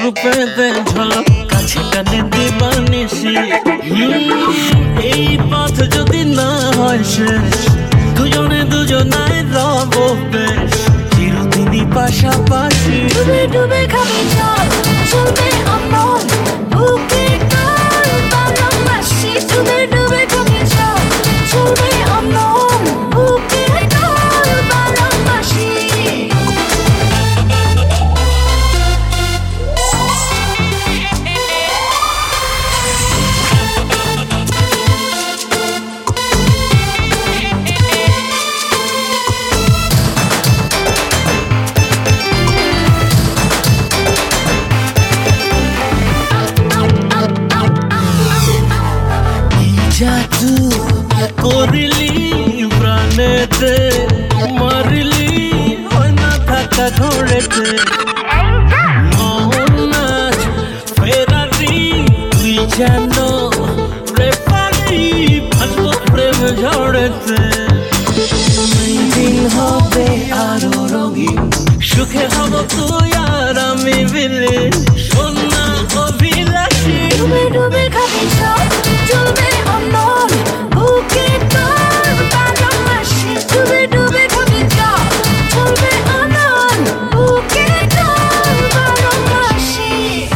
রূপেতে ঝলক কাছে টানে দিবানিসি। এই পথ যদি না হয় শেষ, দুজনে দুজনায় রব বেশ চিরদিনই পাশাপাশি। ডুবে ডুবে খাবি জল, চলবে অমল বুকে কাল বারমাসি। ডুবে ডুবে খাবি জল, চলবে অমল বুকে কাল বারমাসি। জাদু করিলি প্রাণেতে, মারিলি হয় না থাকা ঘরেতে। নাচ ফেরারি তুই যেন রেফারি, ভাসবো প্রেম ঝড়েতে। দিন হবে আরো রঙিন, সুখে হব তুই আর আমি বিলে সোনা অভিলাষী। ডুবে ডুবে খাবি জল, চলবে অমল বুকে কাল বারমাসি। ডুবে ডুবে খাবি জল, চলবে অমল বুকে কাল বারমাসি।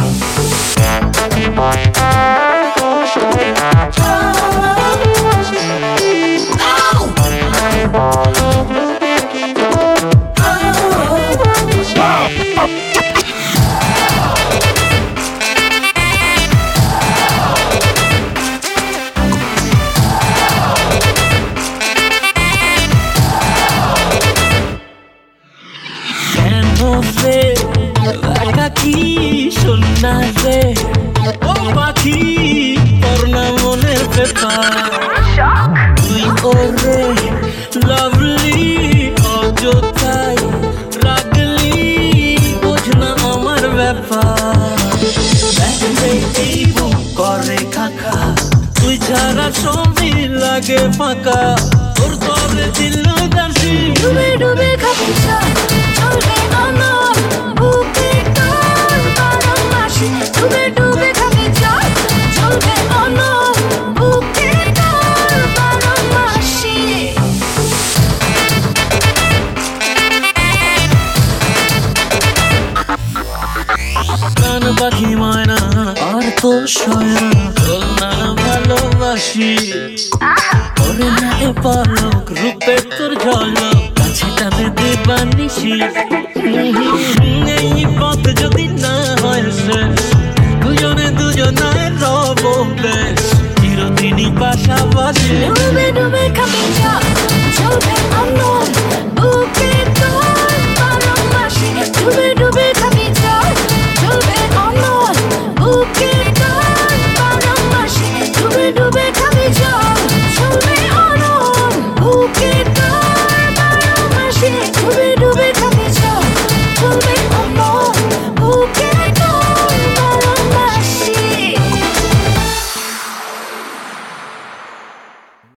একাকি শোনা রে ও পাখি, তোর না মনের ব্যাপার। তুই ওরে লাভলি অযথায় রাগলি, বোঝ না আমার ব্যাপার। এই বুক করে খাখা, তুই ছাড়া সবই লাগে ফাঁকা, তোর তরে দিল দাসী। ডুবে ডুবে খাবি জল, চলবে অমল বুকে কাল বারমাসি। ডুবে ডুবে খাবি জল, চলবে অমল বুকে কাল বারমাসি। প্রাণ পাখি ময়না আর তো সয়না, তোর না ভালোবাসি। করে না এ পলক রূপে তোর ঝলক কাছে টানে দিবানিসি। এই পথ যদি না